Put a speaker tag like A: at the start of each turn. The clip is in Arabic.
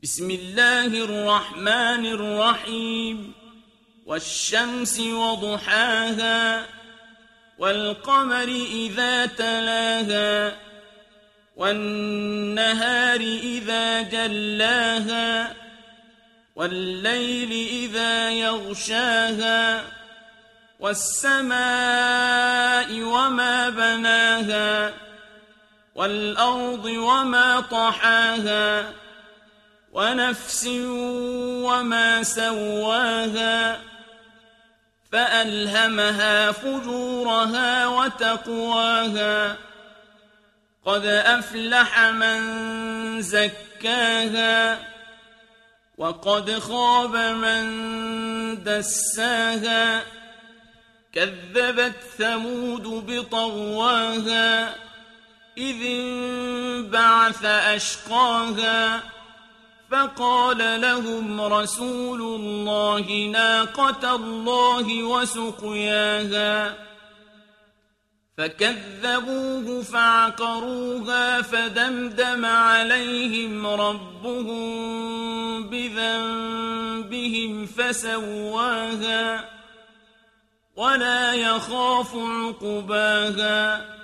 A: بسم الله الرحمن الرحيم والشمس وضحاها والقمر إذا تلاها والنهار إذا جلاها والليل إذا يغشاها والسماء وما بناها والأرض وما طحاها ونفس وما سواها فألهمها فجورها وتقواها قد أفلح من زكاها وقد خاب من دساها كذبت ثمود بطغواها إذ انبعث أشقاها فقال لهم رسول الله ناقة الله وسقياها فكذبوه فعقروها فدمدم عليهم ربهم بذنبهم فسواها ولا يخاف عقباها